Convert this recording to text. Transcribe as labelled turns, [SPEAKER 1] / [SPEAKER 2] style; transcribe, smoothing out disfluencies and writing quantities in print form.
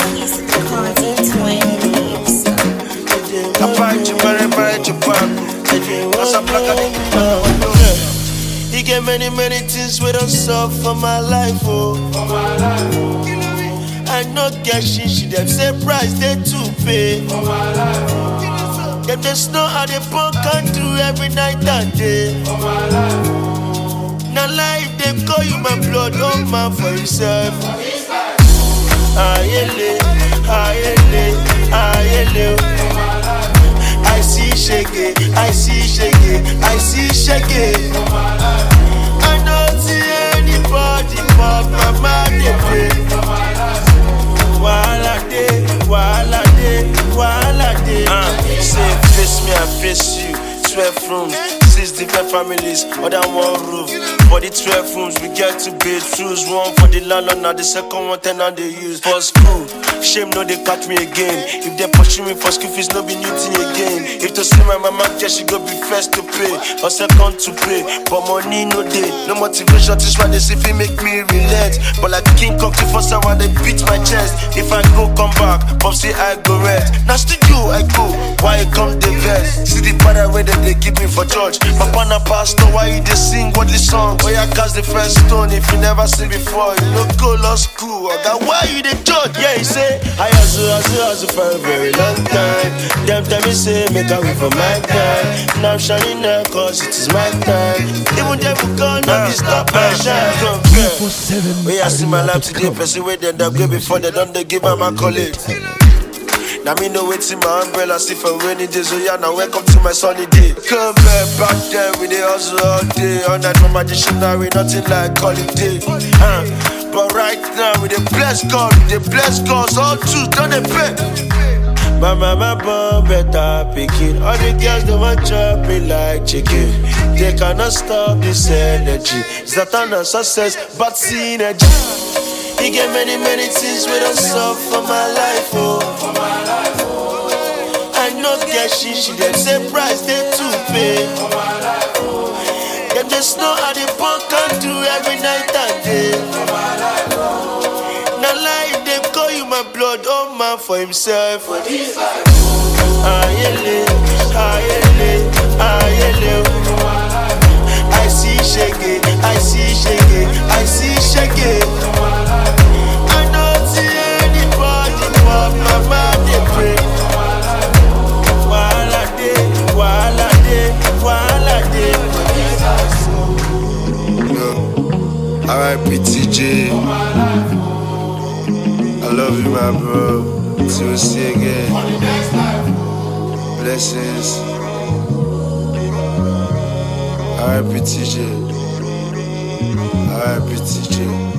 [SPEAKER 1] He get many things we don't solve for my life, oh. I no get shit, them say price they too pay. Them just know how they punk and do every night and day. Now life they call you my blood, oh man for yourself. Ayele, ayele, ayele. I see shake, I see shake, I see shake. I don't see anybody but my mind they pray. Wahala day, wahala day, wahala day. Say face me, I face you. 12 rooms, 6 different families under one roof. For the 12 rooms, we get 2 bedrooms. One for the landlord, now the second one tenant they use. For school, shame no they catch me again. If they pursue me for school fees, no be new thing again. If to see my mama get, she go be first to pay or second to pay. But money no day, no motivation. This why they see fi make me relent. But like King Kong, for someone they beat my chest. If I go come back, pop say I go rest. Now studio I go, why you come the best? See the father where they give me for church. Papa na pastor, why you they sing what the song? Why you cast the first stone if you never seen before? You no go law school, okay? Why you the judge? Yeah, he say I hustle for a very long time. Them tell me say make a way for my time. Now I'm shining now cause it is my time. Even them who gone now be stop my shine. We I see my life today, person where they go before they don't they give up my college. Now me know what's in my umbrella, see for rainy days, so yeah, now welcome to my sunny day. Come back then with the hustle all day, all night from my dictionary, nothing like holiday. But right now with the blessed God, all truth, don't they pay? My mama born better picking, all the girls they want chop me like chicken. They cannot stop this energy, it's not an success, but synergy. He get many things we don't solve for my life, oh. I know get shit, them say price they too pay. Them just know how they punk and do every night and day. Now life they call you my blood, oh man for himself. Ayele, ayele, ayele. I see shake, I see shake, I see shake. R.I.P. TJ, I love you, my bro. Till we see again. Blessings. R.I.P. TJ. R.I.P. TJ.